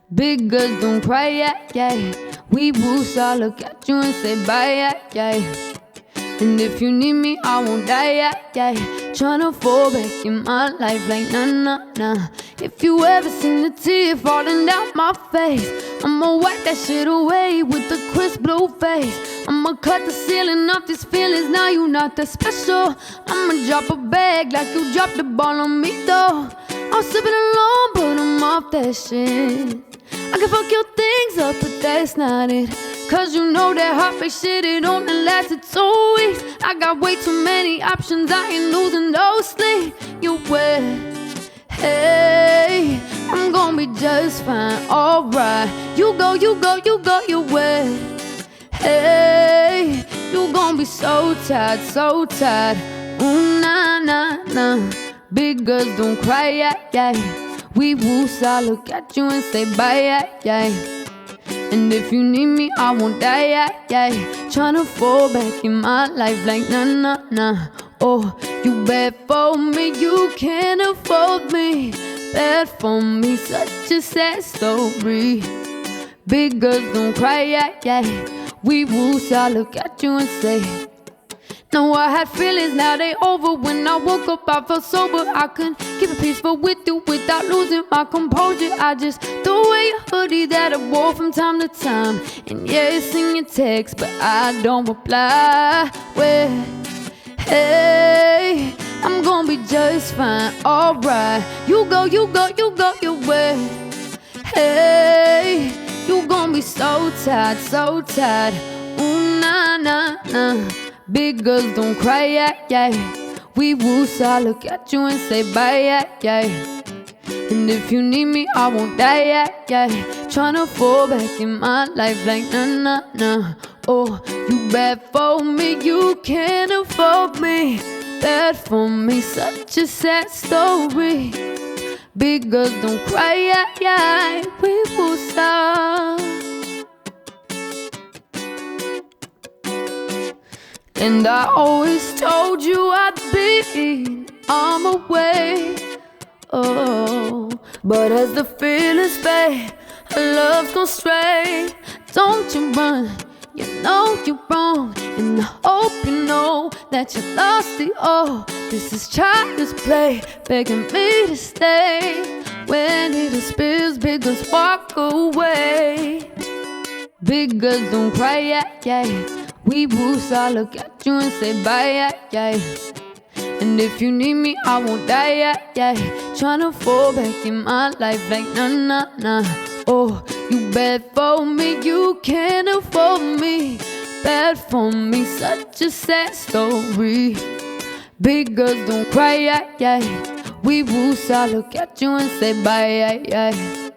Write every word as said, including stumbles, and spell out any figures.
Big girls don't cry, yeah, yeah. We boost, I look at you and say bye, yeah, yeah. And if you need me, I won't die, yeah, yeah. Tryna fall back in my life like nah, nah, nah. If you ever seen a tear falling down my face, I'ma wipe that shit away with a crisp blue face. I'ma cut the ceiling off these feelings, now you not that special. I'ma drop a bag like you dropped the ball on me though. I'm sipping alone, but I'm off that shit. I can fuck your things up, but that's not it. Cause you know that heartbreak shit, it only lasted two weeks. I got way too many options, I ain't losing no sleep. You wet, hey, I'm gonna be just fine, alright. You go, you go, you go, you wet, hey, you gonna be so tired, so tired. Ooh, nah, nah, nah. Big girls don't cry, yeah, yeah. We woos, I look at you and say bye, yeah, yeah. And if you need me, I won't die, yeah, yeah. Tryna fall back in my life like nah, nah, nah. Oh, you bad for me, you can't afford me. Bad for me, such a sad story. Big girls don't cry, yeah, yeah. We woos, I look at you and say, no, I had feelings, now they over. When I woke up, I felt sober. I couldn't keep it peaceful with you without losing my composure. I just threw away a hoodie that I wore from time to time. And yeah, it's in your text, but I don't reply. Well, hey, I'm gonna be just fine, alright. You go, you go, you go your way. Hey, you gonna be so tired, so tired. Ooh, nah, nah, nah. Big girls don't cry, yeah, yeah. We woos, I look at you and say bye, yeah, yeah. And if you need me, I won't die, yeah, yeah. Tryna fall back in my life like nah, nah, nah. Oh, you bad for me, you can't afford me. Bad for me, such a sad story. Big girls don't cry, yeah, yeah. We woos, ah. And I always told you I'd be on my way, oh. But as the feelings fade, our love's gone stray. Don't you run, you know you're wrong. And I hope you know that you lost it all. This is child's play, begging me to stay. When it spills, big girls walk away. Big girls don't cry, yeah, yeah. We woos, I look at you and say bye, yeah, yeah. And if you need me, I won't die, yeah, yeah. Tryna fall back in my life like nah, nah, nah. Oh, you bad for me, you can't afford me. Bad for me, such a sad story. Big girls don't cry, yeah, yeah. We woos, I look at you and say bye, yeah, yeah.